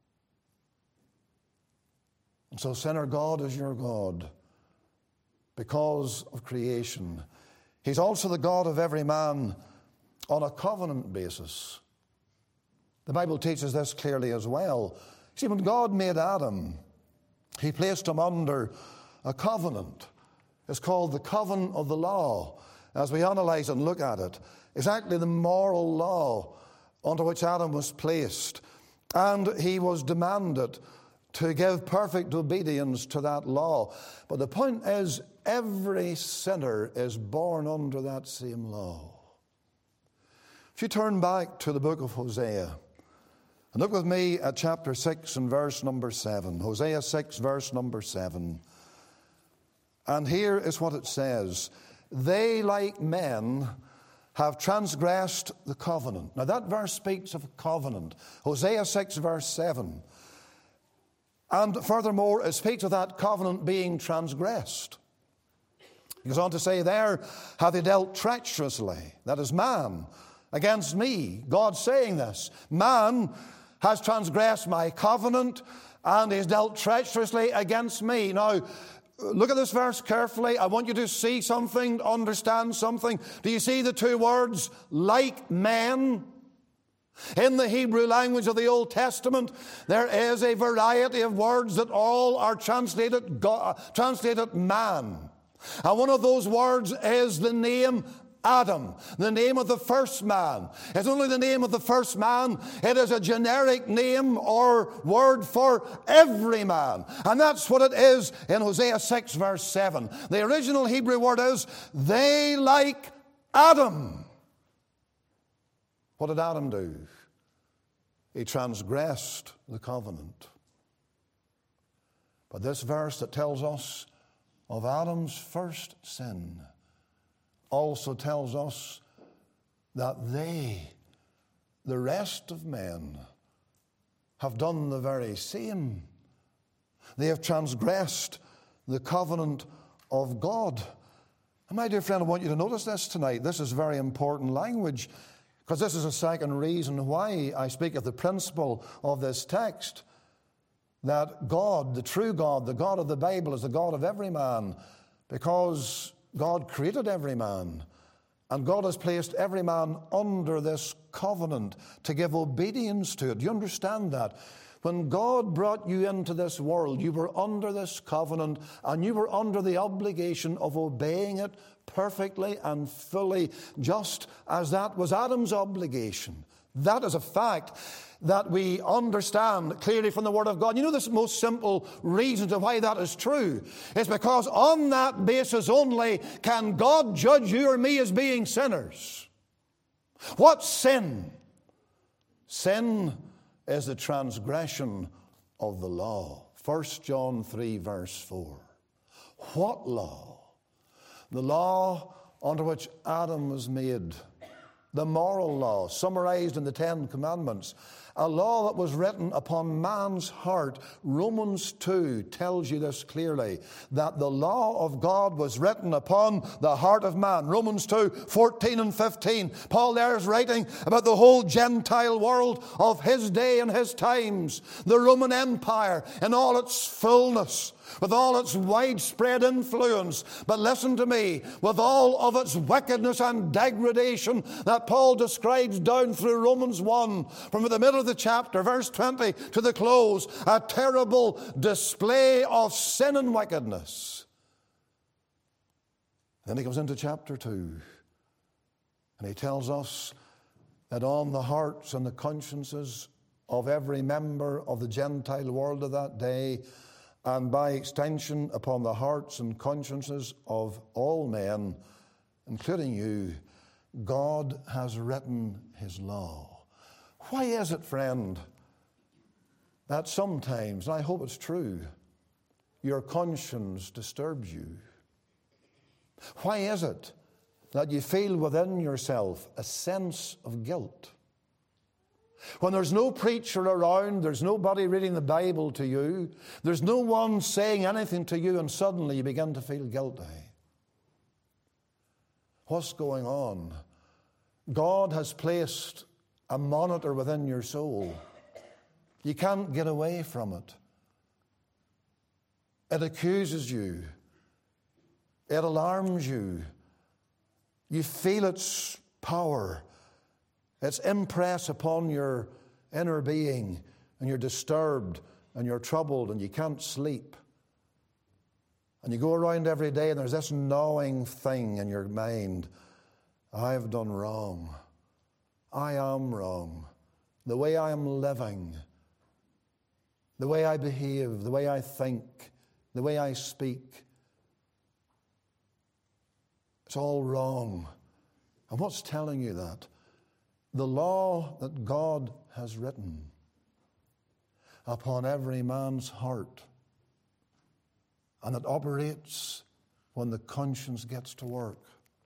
And so, sinner, God is your God because of creation. He's also the God of every man on a covenant basis. The Bible teaches this clearly as well. See, when God made Adam, he placed him under a covenant. It's called the covenant of the law. As we analyze and look at it, exactly the moral law under which Adam was placed. And he was demanded to give perfect obedience to that law. But the point is, every sinner is born under that same law. If you turn back to the book of Hosea, and look with me at chapter six and verse number seven. Hosea six, verse number seven. And here is what it says. They, like men, have transgressed the covenant. Now that verse speaks of a covenant. Hosea six, verse seven. And furthermore, it speaks of that covenant being transgressed. He goes on to say, there have they dealt treacherously, that is man, against me. God saying this. Man has transgressed my covenant and is dealt treacherously against me. Now, look at this verse carefully. I want you to see something, understand something. Do you see the two words, like men? In the Hebrew language of the Old Testament, there is a variety of words that all are translated, God, translated man. And one of those words is the name Adam, the name of the first man. It's only the name of the first man. It is a generic name or word for every man. And that's what it is in Hosea six, verse seven. The original Hebrew word is, they like Adam. What did Adam do? He transgressed the covenant. But this verse that tells us of Adam's first sin also tells us that they, the rest of men, have done the very same. They have transgressed the covenant of God. And my dear friend, I want you to notice this tonight. This is very important language, because this is a second reason why I speak of the principle of this text, that God, the true God, the God of the Bible, is the God of every man, because God created every man, and God has placed every man under this covenant to give obedience to it. Do you understand that? When God brought you into this world, you were under this covenant, and you were under the obligation of obeying it perfectly and fully, just as that was Adam's obligation. That is a fact that we understand clearly from the Word of God. You know, the most simple reason to why that is true is because on that basis only can God judge you or me as being sinners. What's sin? Sin is the transgression of the law. First John three, verse four. What law? The law under which Adam was made. The moral law, summarized in the Ten Commandments. A law that was written upon man's heart. Romans two tells you this clearly, that the law of God was written upon the heart of man. Romans two, fourteen and fifteen. Paul there is writing about the whole Gentile world of his day and his times. The Roman Empire in all its fullness, with all its widespread influence, but listen to me, with all of its wickedness and degradation that Paul describes down through Romans one, from the middle of the chapter, verse twenty, to the close, a terrible display of sin and wickedness. Then he comes into chapter two, and he tells us that on the hearts and the consciences of every member of the Gentile world of that day, and by extension upon the hearts and consciences of all men, including you, God has written his law. Why is it, friend, that sometimes, and I hope it's true, your conscience disturbs you? Why is it that you feel within yourself a sense of guilt? When there's no preacher around, there's nobody reading the Bible to you, there's no one saying anything to you, and suddenly you begin to feel guilty. What's going on? God has placed a monitor within your soul. You can't get away from it. It accuses you. It alarms you. You feel its power, its impress upon your inner being, and you're disturbed and you're troubled and you can't sleep. And you go around every day and there's this gnawing thing in your mind. I've done wrong. I am wrong. The way I am living, the way I behave, the way I think, the way I speak, it's all wrong. And what's telling you that? The law that God has written upon every man's heart, and it operates when the conscience gets to work.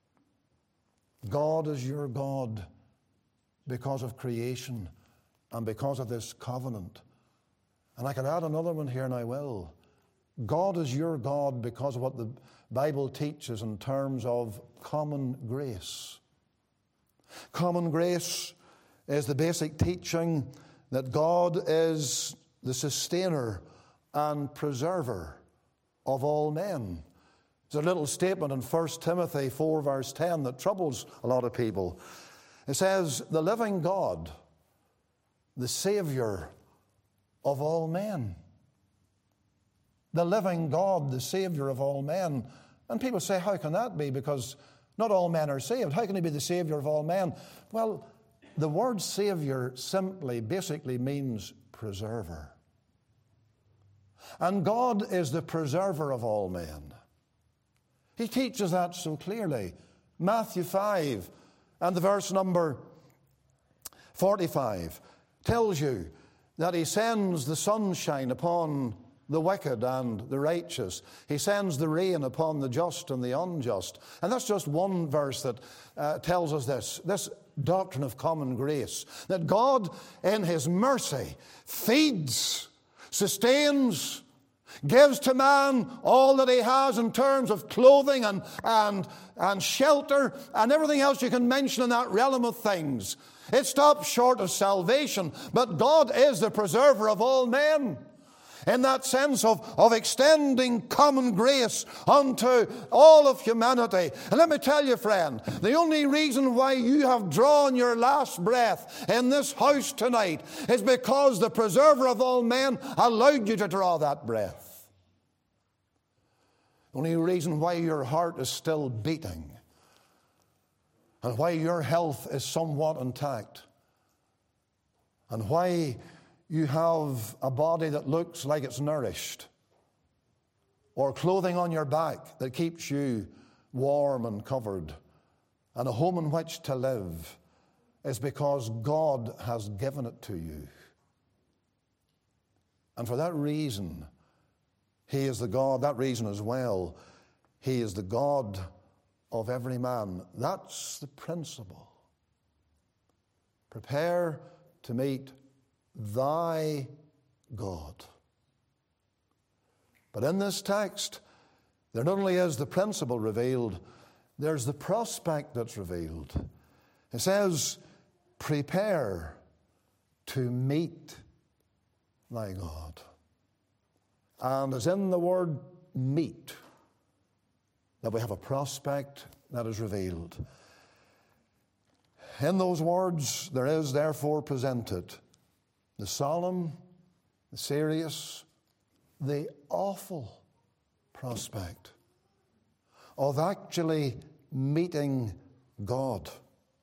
God is your God because of creation and because of this covenant. And I can add another one here, and I will. God is your God because of what the Bible teaches in terms of common grace. Common grace is the basic teaching that God is the sustainer and preserver of all men. There's a little statement in First Timothy four, verse ten, that troubles a lot of people. It says, the living God, the Savior of all men. The living God, the Savior of all men. And people say, how can that be? Because not all men are saved. How can he be the Savior of all men? Well, the word Savior simply, basically means preserver. And God is the preserver of all men. He teaches that so clearly. Matthew five and the verse number forty-five tells you that he sends the sunshine upon the wicked and the righteous. He sends the rain upon the just and the unjust. And that's just one verse that uh, tells us this, this doctrine of common grace, that God in his mercy feeds, sustains, gives to man all that he has in terms of clothing and, and, and shelter and everything else you can mention in that realm of things. It stops short of salvation, but God is the preserver of all men, in that sense of, of extending common grace unto all of humanity. And let me tell you, friend, the only reason why you have drawn your last breath in this house tonight is because the preserver of all men allowed you to draw that breath. The only reason why your heart is still beating and why your health is somewhat intact and why you have a body that looks like it's nourished, or clothing on your back that keeps you warm and covered, and a home in which to live, is because God has given it to you. And for that reason, he is the God, that reason as well, he is the God of every man. That's the principle. Prepare to meet thy God. But in this text, there not only is the principle revealed, there's the prospect that's revealed. It says, prepare to meet thy God. And as in the word meet, that we have a prospect that is revealed. In those words, there is therefore presented the solemn, the serious, the awful prospect of actually meeting God.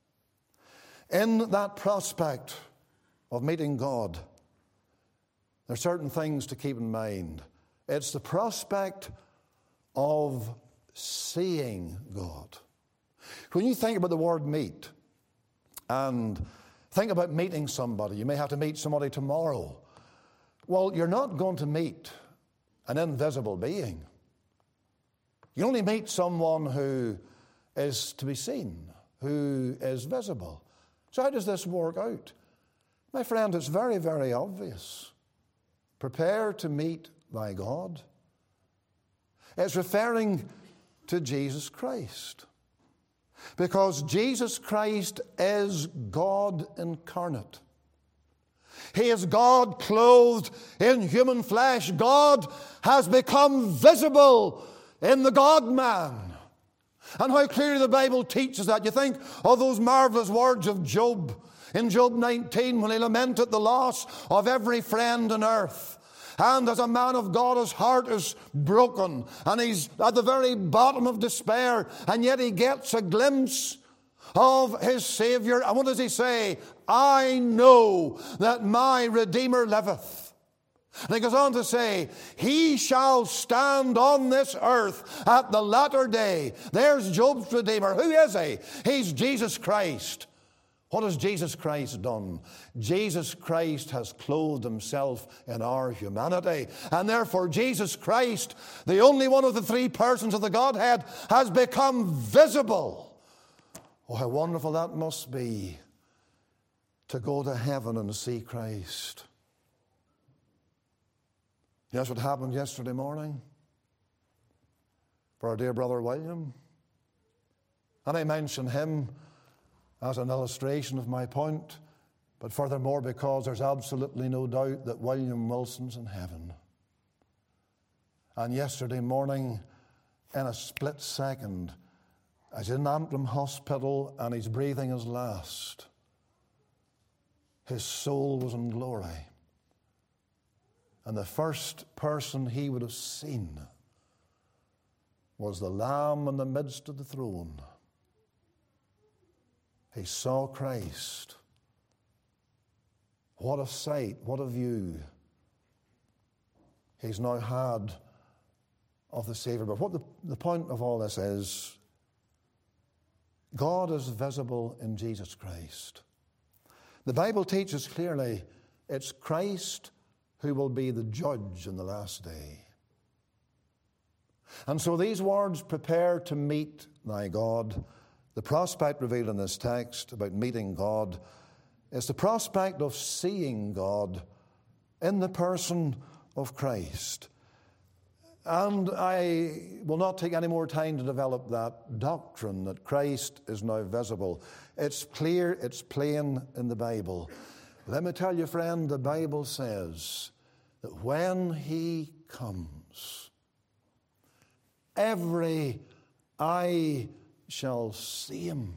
In that prospect of meeting God, there are certain things to keep in mind. It's the prospect of seeing God. When you think about the word meet, and think about meeting somebody. You may have to meet somebody tomorrow. Well, you're not going to meet an invisible being. You only meet someone who is to be seen, who is visible. So how does this work out? My friend, it's very, very obvious. Prepare to meet thy God. It's referring to Jesus Christ. Because Jesus Christ is God incarnate. He is God clothed in human flesh. God has become visible in the God-man. And how clearly the Bible teaches that. You think of those marvelous words of Job in Job nineteen when he lamented the loss of every friend on earth. And as a man of God, his heart is broken and he's at the very bottom of despair, and yet he gets a glimpse of his Savior. And what does he say? I know that my Redeemer liveth. And he goes on to say, he shall stand on this earth at the latter day. There's Job's Redeemer. Who is he? He's Jesus Christ. What has Jesus Christ done? Jesus Christ has clothed himself in our humanity. And therefore Jesus Christ, the only one of the three persons of the Godhead, has become visible. Oh, how wonderful that must be to go to heaven and see Christ. That's what happened yesterday morning for our dear brother William. And I mention him as an illustration of my point, but furthermore because there's absolutely no doubt that William Wilson's in heaven. And yesterday morning, in a split second, as in Antrim Hospital and he's breathing his last, his soul was in glory. And the first person he would have seen was the Lamb in the midst of the throne. He saw Christ. What a sight, what a view he's now had of the Savior. But what the, the point of all this is, God is visible in Jesus Christ. The Bible teaches clearly it's Christ who will be the judge in the last day. And so these words, prepare to meet thy God, the prospect revealed in this text about meeting God is the prospect of seeing God in the person of Christ. And I will not take any more time to develop that doctrine that Christ is now visible. It's clear, it's plain in the Bible. Let me tell you, friend, the Bible says that when he comes, every eye shall see him.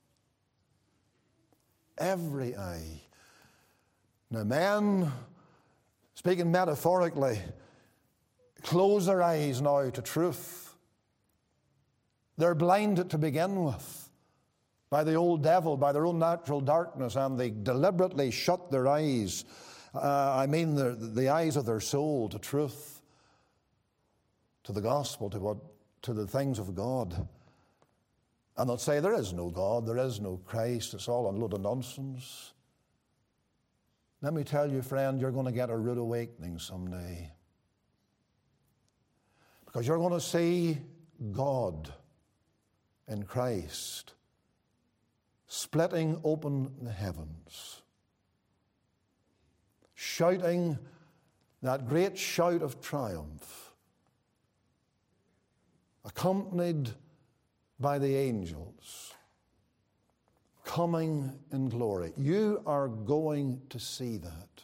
Every eye. Now, men, speaking metaphorically, close their eyes now to truth. They're blinded to begin with by the old devil, by their own natural darkness, and they deliberately shut their eyes. Uh, I mean the, the eyes of their soul to truth, to the gospel, to what, to the things of God. And they'll say, there is no God, there is no Christ, it's all a load of nonsense. Let me tell you, friend, you're going to get a rude awakening someday. Because you're going to see God in Christ splitting open the heavens, shouting that great shout of triumph, accompanied by the angels, coming in glory. You are going to see that.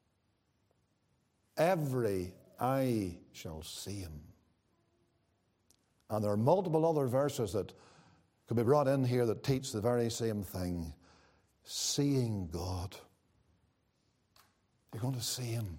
Every eye shall see him. And there are multiple other verses that could be brought in here that teach the very same thing. Seeing God. You're going to see him.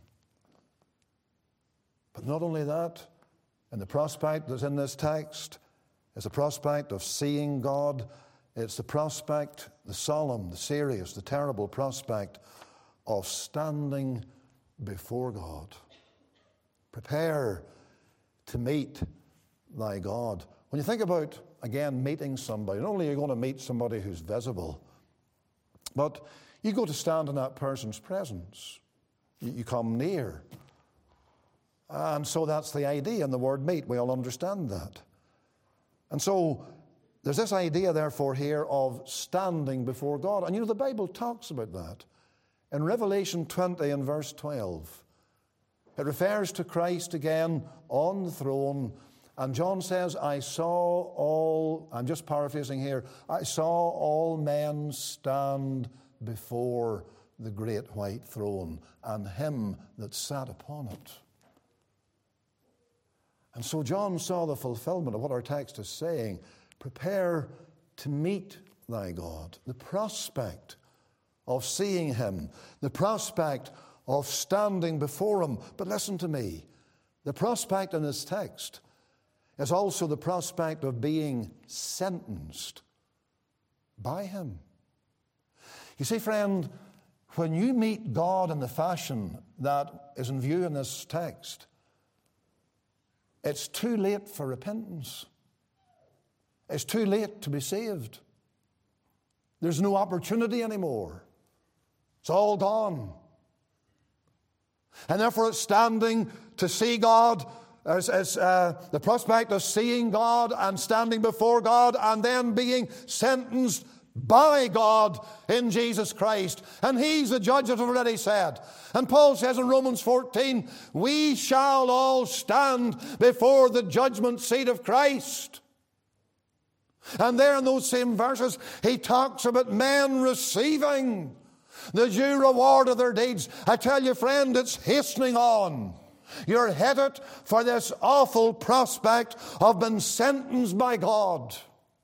But not only that, in the prospect that's in this text, it's the prospect of seeing God. It's the prospect, the solemn, the serious, the terrible prospect of standing before God. Prepare to meet thy God. When you think about, again, meeting somebody, not only are you going to meet somebody who's visible, but you go to stand in that person's presence. You, you come near. And so that's the idea in the word meet. We all understand that. And so there's this idea, therefore, here of standing before God. And you know, the Bible talks about that. In Revelation twenty and verse twelve, it refers to Christ again on the throne, And John says, I saw all, I'm just paraphrasing here, I saw all men stand before the great white throne and him that sat upon it. And so John saw the fulfillment of what our text is saying. Prepare to meet thy God. The prospect of seeing him, the prospect of standing before him. But listen to me, the prospect in this text is also the prospect of being sentenced by him. You see, friend, when you meet God in the fashion that is in view in this text, it's too late for repentance. It's too late to be saved. There's no opportunity anymore. It's all gone. And therefore it's standing to see God, as, as uh, the prospect of seeing God and standing before God and then being sentenced by God in Jesus Christ. And he's the judge, as I've already said. And Paul says in Romans fourteen, we shall all stand before the judgment seat of Christ. And there in those same verses, he talks about men receiving the due reward of their deeds. I tell you, friend, it's hastening on. You're headed for this awful prospect of being sentenced by God.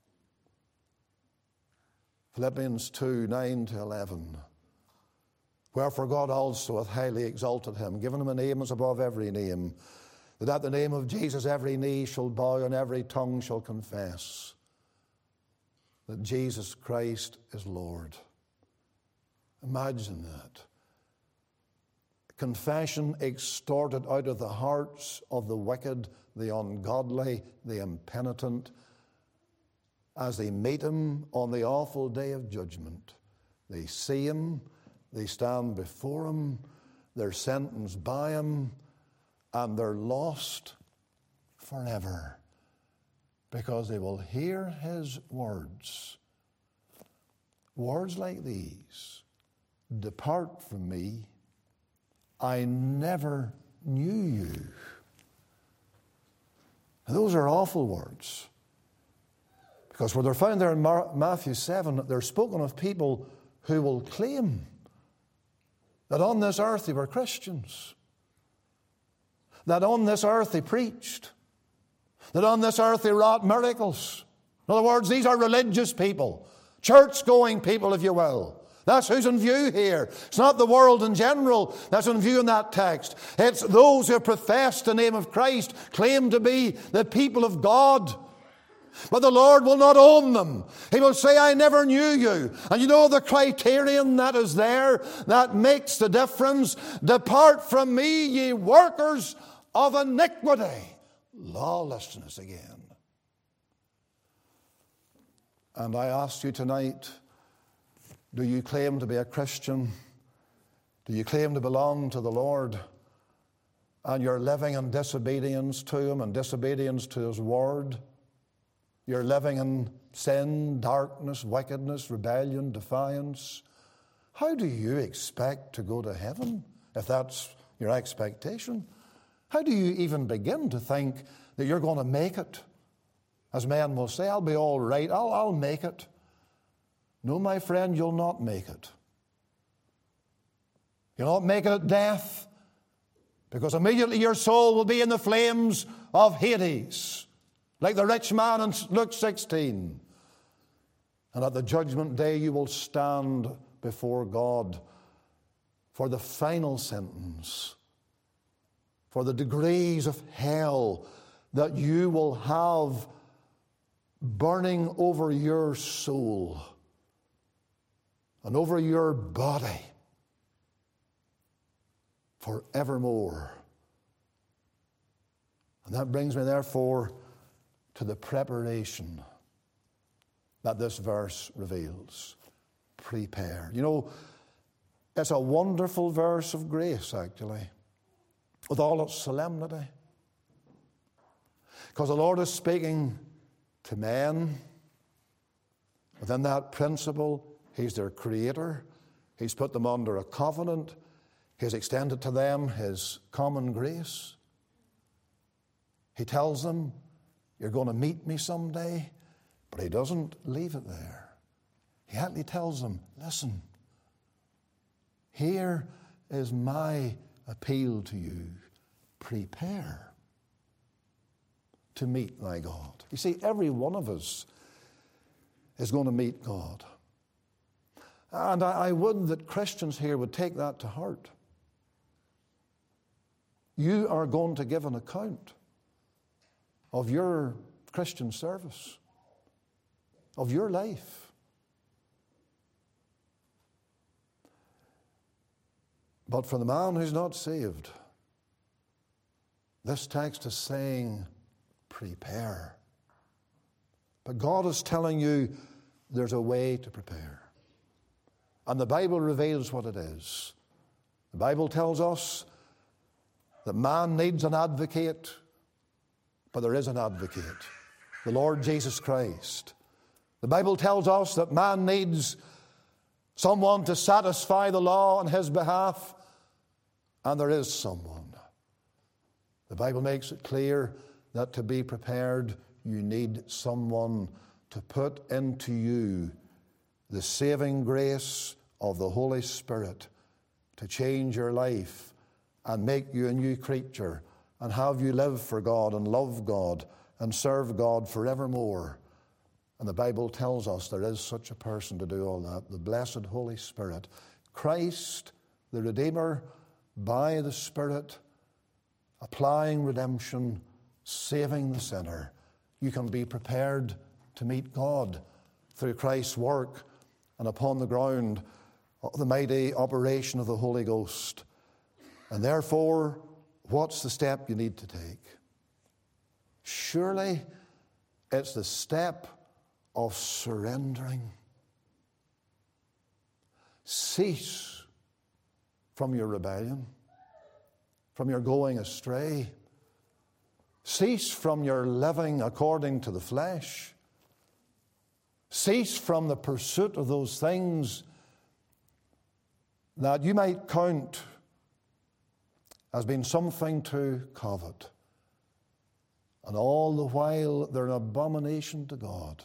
Philippians two, nine to eleven. Wherefore God also hath highly exalted him, given him a name as above every name, that at the name of Jesus every knee shall bow and every tongue shall confess that Jesus Christ is Lord. Imagine that. Confession extorted out of the hearts of the wicked, the ungodly, the impenitent, as they meet him on the awful day of judgment. They see him, they stand before him, they're sentenced by him, and they're lost forever because they will hear his words. Words like these: depart from me, I never knew you. And those are awful words. Because where they're found there in Matthew seven, they're spoken of people who will claim that on this earth they were Christians, that on this earth they preached, that on this earth they wrought miracles. In other words, these are religious people, church-going people, if you will. That's who's in view here. It's not the world in general that's in view in that text. It's those who profess the name of Christ, claim to be the people of God. But the Lord will not own them. He will say, I never knew you. And you know the criterion that is there that makes the difference? Depart from me, ye workers of iniquity. Lawlessness again. And I ask you tonight, do you claim to be a Christian? Do you claim to belong to the Lord? And you're living in disobedience to him and disobedience to his word? You're living in sin, darkness, wickedness, rebellion, defiance. How do you expect to go to heaven if that's your expectation? How do you even begin to think that you're going to make it? As men will say, I'll be all right, I'll, I'll make it. No, my friend, you'll not make it. You'll not make it at death, because immediately your soul will be in the flames of Hades, like the rich man in Luke sixteen. And at the judgment day you will stand before God for the final sentence, for the degrees of hell that you will have burning over your soul and over your body forevermore. And that brings me, therefore, to the preparation that this verse reveals. Prepare. You know, it's a wonderful verse of grace, actually, with all its solemnity. Because the Lord is speaking to men. Within that principle, He's their creator. He's put them under a covenant. He's extended to them His common grace. He tells them You're going to meet me someday. But he doesn't leave it there. He actually tells them, listen, here is my appeal to you. Prepare to meet thy God. You see, every one of us is going to meet God. And I, I would that Christians here would take that to heart. You are going to give an account of your Christian service, of your life. But for the man who's not saved, this text is saying, prepare. But God is telling you there's a way to prepare. And the Bible reveals what it is. The Bible tells us that man needs an advocate, but there is an advocate, the Lord Jesus Christ. The Bible tells us that man needs someone to satisfy the law on his behalf, and there is someone. The Bible makes it clear that to be prepared, you need someone to put into you the saving grace of the Holy Spirit to change your life and make you a new creature and have you live for God and love God and serve God forevermore. And the Bible tells us there is such a person to do all that, the blessed Holy Spirit. Christ, the Redeemer, by the Spirit, applying redemption, saving the sinner. You can be prepared to meet God through Christ's work and upon the ground of the mighty operation of the Holy Ghost. And therefore, what's the step you need to take? Surely it's the step of surrendering. Cease from your rebellion, from your going astray. Cease from your living according to the flesh. Cease from the pursuit of those things that you might count as being something to covet. And all the while they're an abomination to God.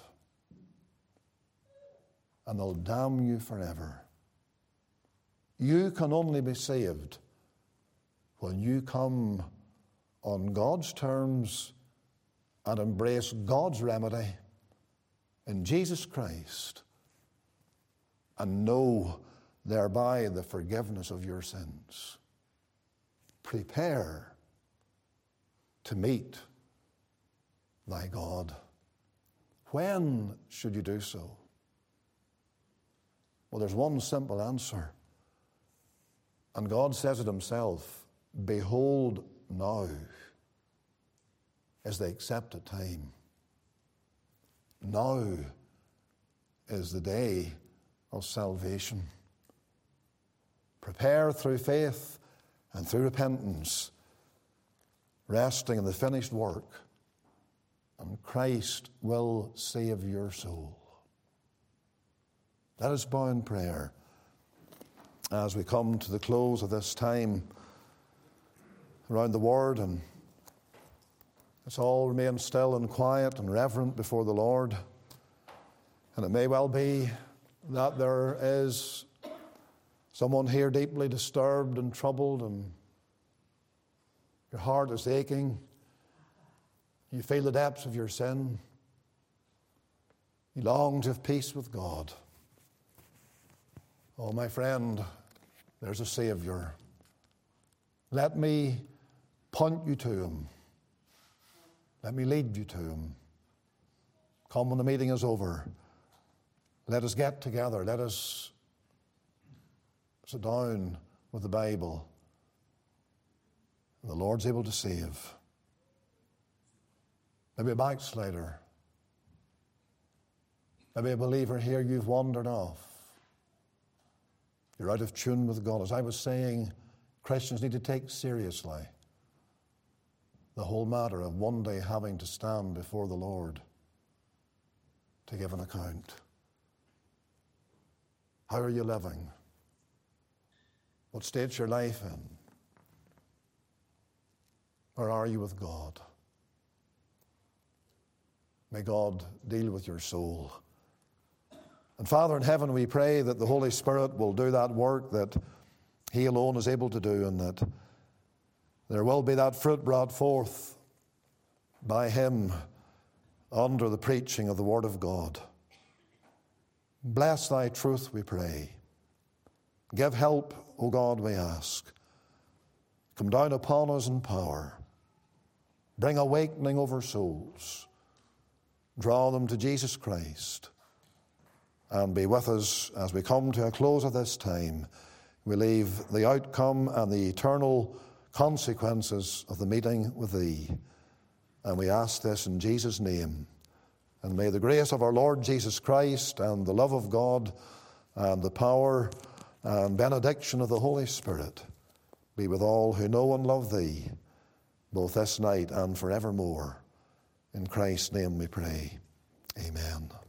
And they'll damn you forever. You can only be saved when you come on God's terms and embrace God's remedy in Jesus Christ and know thereby the forgiveness of your sins. Prepare to meet thy God. When should you do so? Well, there's one simple answer. And God says it himself, behold now is the accepted time. Now is the day of salvation. Prepare through faith and through repentance, resting in the finished work, and Christ will save your soul. Let us bow in prayer as we come to the close of this time around the Word, and let's all remain still and quiet and reverent before the Lord. And it may well be that there is someone here deeply disturbed and troubled, and your heart is aching. You feel the depths of your sin. You long to have peace with God. Oh, my friend, there's a Savior. Let me point you to him. Let me lead you to him. Come when the meeting is over. Let us get together. Let us sit down with the Bible. The Lord's able to save. Maybe a backslider. Maybe a believer here, you've wandered off. You're out of tune with God. As I was saying, Christians need to take seriously the whole matter of one day having to stand before the Lord to give an account. How are you living? What state's your life in? Where are you with God? May God deal with your soul. And Father in heaven, we pray that the Holy Spirit will do that work that He alone is able to do, and that there will be that fruit brought forth by Him under the preaching of the Word of God. Bless Thy truth, we pray. Give help, O God, we ask. Come down upon us in power. Bring awakening over souls. Draw them to Jesus Christ. And be with us as we come to a close of this time. We leave the outcome and the eternal consequences of the meeting with Thee. And we ask this in Jesus' name. And may the grace of our Lord Jesus Christ and the love of God and the power and benediction of the Holy Spirit be with all who know and love Thee, both this night and forevermore. In Christ's name we pray. Amen.